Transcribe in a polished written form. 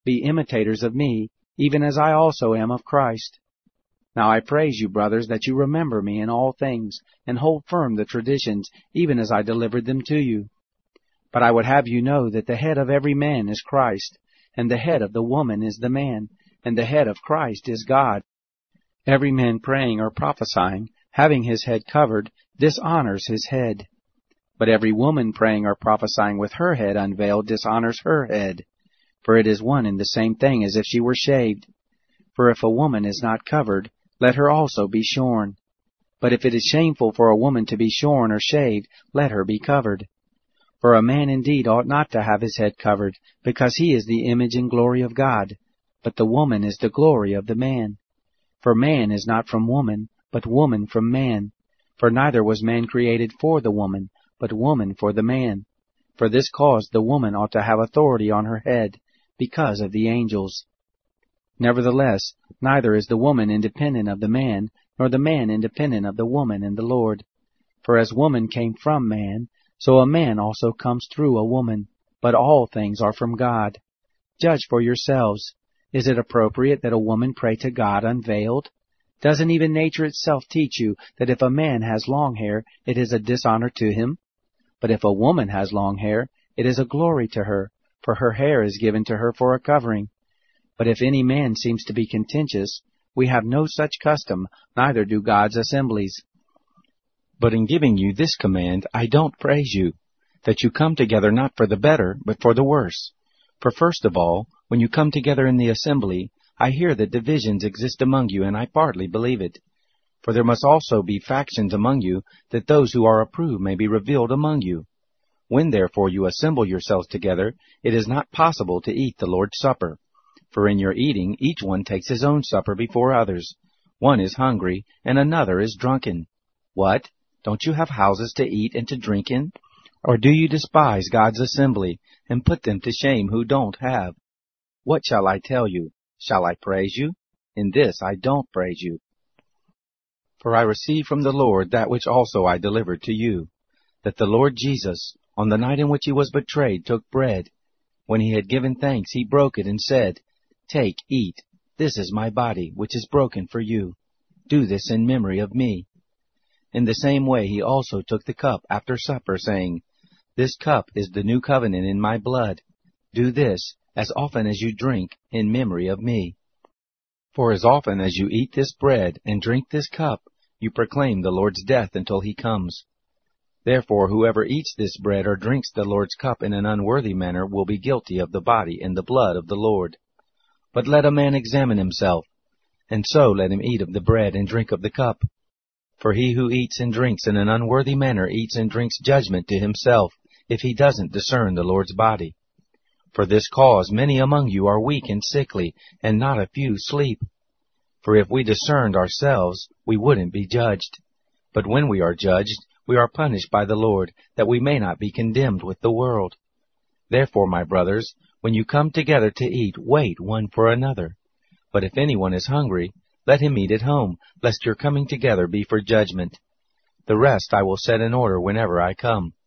Be imitators of me, even as I also am of Christ. Now I praise you, brothers, that you remember me in all things, and hold firm the traditions, even as I delivered them to you. But I would have you know that the head of every man is Christ, and the head of the woman is the man, and the head of Christ is God. Every man praying or prophesying, having his head covered, dishonors his head. But every woman praying or prophesying with her head unveiled dishonors her head. For it is one and the same thing as if she were shaved. For if a woman is not covered, let her also be shorn. But if it is shameful for a woman to be shorn or shaved, let her be covered. For a man indeed ought not to have his head covered, because he is the image and glory of God, but the woman is the glory of the man. For man is not from woman, but woman from man. For neither was man created for the woman, but woman for the man. For this cause the woman ought to have authority on her head, because of the angels. Nevertheless, neither is the woman independent of the man, nor the man independent of the woman in the Lord. For as woman came from man, so a man also comes through a woman, but all things are from God. Judge for yourselves. Is it appropriate that a woman pray to God unveiled? Doesn't even nature itself teach you that if a man has long hair, it is a dishonor to him? But if a woman has long hair, it is a glory to her, for her hair is given to her for a covering. But if any man seems to be contentious, we have no such custom, neither do God's assemblies. But in giving you this command, I don't praise you, that you come together not for the better, but for the worse. For first of all, when you come together in the assembly, I hear that divisions exist among you, and I partly believe it. For there must also be factions among you, that those who are approved may be revealed among you. When therefore you assemble yourselves together, it is not possible to eat the Lord's Supper. For in your eating, each one takes his own supper before others. One is hungry, and another is drunken. What? Don't you have houses to eat and to drink in? Or do you despise God's assembly, and put them to shame who don't have? What shall I tell you? Shall I praise you? In this I don't praise you. For I received from the Lord that which also I delivered to you, that the Lord Jesus, on the night in which he was betrayed, took bread. When he had given thanks, he broke it and said, Take, eat, this is my body, which is broken for you. Do this in memory of me. In the same way he also took the cup after supper, saying, This cup is the new covenant in my blood. Do this, as often as you drink, in memory of me. For as often as you eat this bread and drink this cup, you proclaim the Lord's death until he comes. Therefore whoever eats this bread or drinks the Lord's cup in an unworthy manner will be guilty of the body and the blood of the Lord. But let a man examine himself, and so let him eat of the bread and drink of the cup. For he who eats and drinks in an unworthy manner eats and drinks judgment to himself, if he doesn't discern the Lord's body. For this cause many among you are weak and sickly, and not a few sleep. For if we discerned ourselves, we wouldn't be judged. But when we are judged, we are punished by the Lord, that we may not be condemned with the world. Therefore, my brothers, when you come together to eat, wait one for another. But if anyone is hungry, let him eat at home, lest your coming together be for judgment. The rest I will set in order whenever I come.